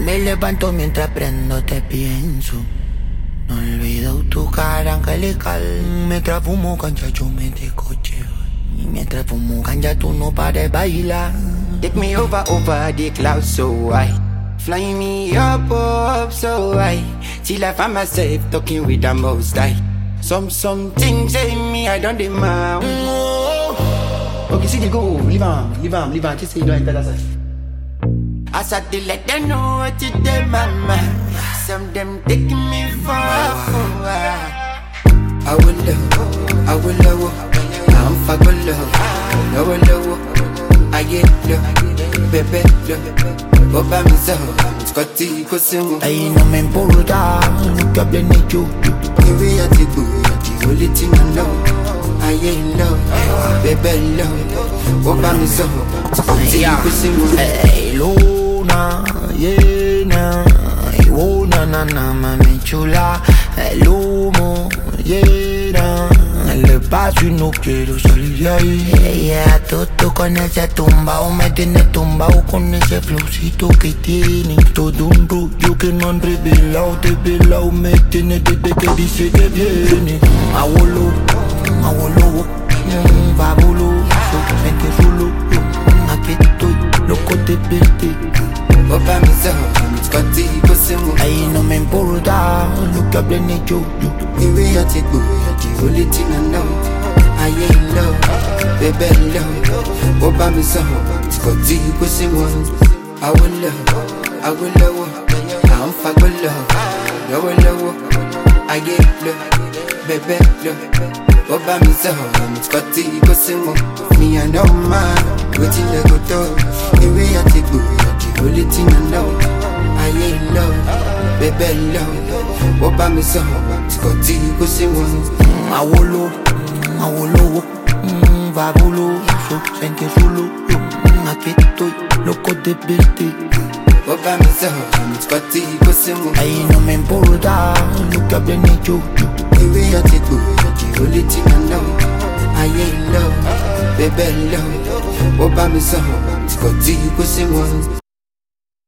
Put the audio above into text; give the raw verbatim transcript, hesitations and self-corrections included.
Me levanto mientras prendo, te pienso. No olvido tu cara angelical. Mientras fumo ganja yo me descocheo. Y mientras fumo ganja tú no pares bailar. Take me over, over the clouds so high. Fly me up, up so high. Till I find myself talking with the most high. Some, some things say me, I don't demand. Okay, see the go. Leave on, leave on, leave on. Just say you don't enter that side. I start to let them know what you did, mama. Some them taking me for a fool. I will love, I will love. I'm fuck with love. I will love, I get love. Baby love, opa mi so. Scotty Cosimo. Ay, no me importa lo que hablen de yo. The way I take you, the only thing I know. I ain't love, baby love. Opa mi so. Scotty Cosimo. Hey, luna llena. Y una nana mami chula. El humo llena. El espacio y no quiero salir de ahí. Ella todo con ese tumbao. Me tiene tumbao con ese flowcito que tiene. Todo un rollo que no han revelado. Desvelado me tiene desde que dice que viene. Abuelo, abuelo, fabuloso. Vente solo, aquí estoy, loco de verte. Opa mi so, Scotty Cosimo. Ay, no me importa lo que hablen de yo. The way I take you, the only thing I know. I ain't love, baby love. Opa mi so, Scotty Cosimo. I will love, I will love. I'm fuck with love. I will love, I get love, baby love. Opa mi so, Scotty Cosimo. Me I know man, waiting they go do. The way I take you, the only thing I know. I ain't love, baby love. Opa mi so, Scotty Cosimo. Abuelo, abuelo, fabuloso. Vente solo, aquí estoy, loco de verte. Opa mi so, Scotty Cosimo. Ay, no me importa lo que hablen de yo. The way I take you, the only thing I know. I ain't love, baby love. Opa mi so, Scotty Cosimo.